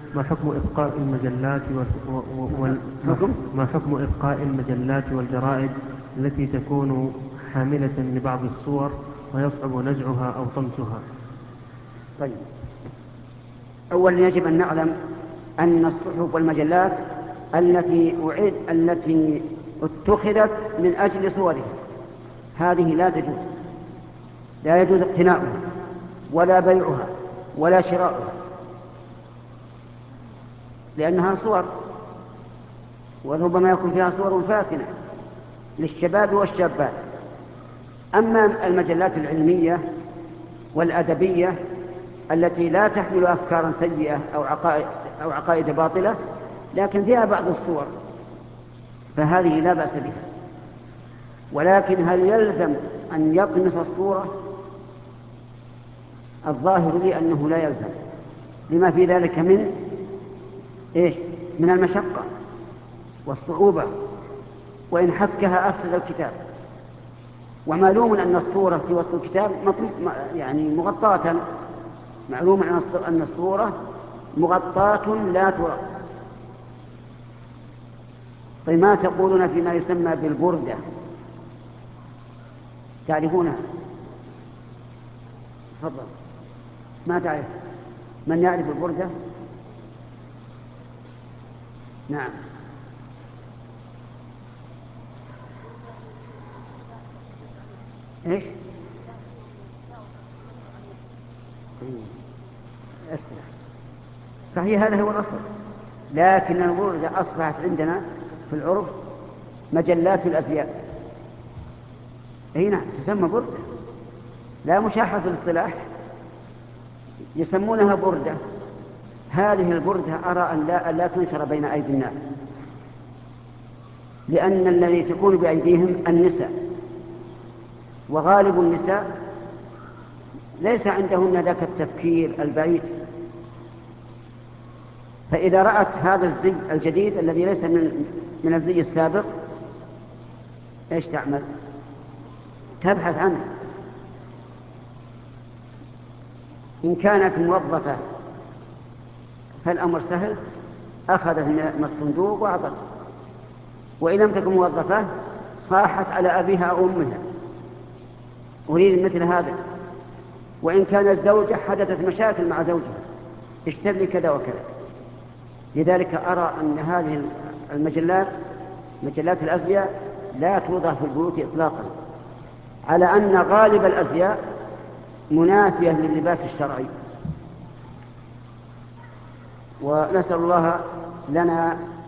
ما حكم إبقاء المجلات حكم ما حكم إبقاء المجلات والجرائد التي تكون حاملة لبعض الصور ويصعب نزعها أو طمسها؟ طيب، أولا يجب أن نعلم أن الصحف والمجلات التي اتخذت من أجل صورها هذه لا تجوز، لا يجوز اقتناؤها ولا بيعها ولا شراؤها، لأنها صور، وربما يكون فيها صور فاتنة للشباب والشابات. أما المجلات العلمية والأدبية التي لا تحمل أفكارا سيئة أو عقائد باطلة لكن فيها بعض الصور فهذه لا بأس بها، ولكن هل يلزم أن يطمس الصورة؟ الظاهر لي أنه لا يلزم، لما في ذلك من المشقة والصعوبة، وإن حكها أفسد الكتاب. ومعلوم أن الصورة في وسط الكتاب مغطاة، معلوم أن الصورة مغطاة لا ترى. طيب، ما تقولون فيما يسمى بالبردة؟ تعرفونها؟ تفضل. ما تعرف؟ من يعرف البردة؟ نعم. ايش؟ أسرع. صحيح، هذا هو الأصل، لكن البردة أصبحت عندنا في العرف مجلات الأزياء. هنا تسمى بردة، لا مشاحة في الاصطلاح، يسمونها بردة. هذه البردة أرى أن لا تنشر بين أيدي الناس، لأن الذي تكون بأيديهم النساء، وغالب النساء ليس عندهن ذاك التفكير البعيد، فإذا رأت هذا الزي الجديد الذي ليس من الزي السابق ايش تعمل؟ تبحث عنه. إن كانت موظفة فالأمر سهل، أخذت من الصندوق وأعطته، وإن لم تكن موظفة صاحت على أبيها أو أمها أريد مثل هذا. وإن كانت زوجة حدثت مشاكل مع زوجها، اشتر لي كذا وكذا. لذلك أرى أن هذه مجلات الأزياء لا توضع في البيوت إطلاقا، على أن غالب الأزياء منافية لللباس الشرعي. ونسأل الله لنا